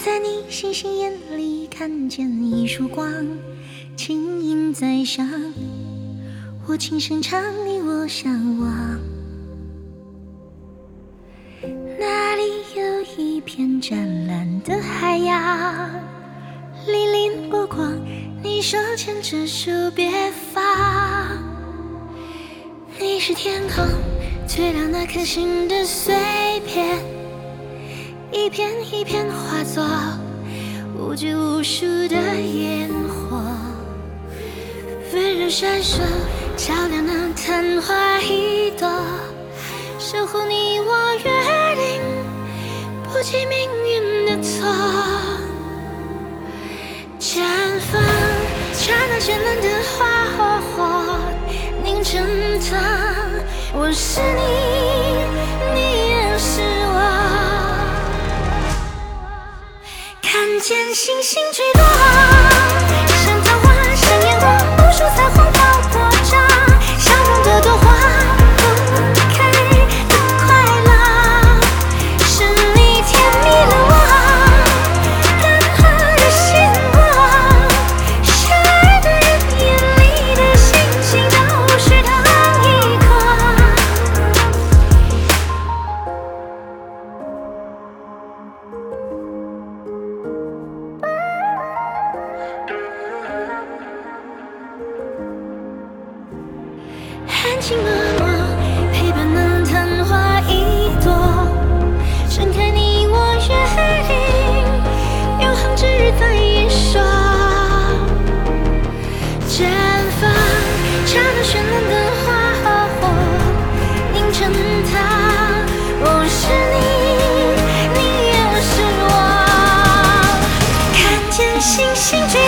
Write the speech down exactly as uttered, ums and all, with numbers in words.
在你星星眼里看见一束光，轻盈在上，我轻声唱，你我相望。那里有一片湛蓝的海洋，粼粼波光，你手牵着手别放。你是天空最亮那颗星的碎片，一片一片化作无拘无束的烟火，温柔闪烁，照亮那昙花一朵，守护你我约定，不计命运的错。绽放，刹那绚烂的花火火凝成汤，我是你，你也是我。看见星星坠落，像桃花，像烟火，无数彩虹爆破着相拥的朵花，分开的快乐，是你甜蜜了我，任何的星光，相爱的人眼里的星星都是同一颗。含情脉脉，陪伴那昙花一朵，盛开你我约定，永恒之日在眼说。绽放，刹那绚烂的花和火凝成汤，我是你，你也是我。看见星星坠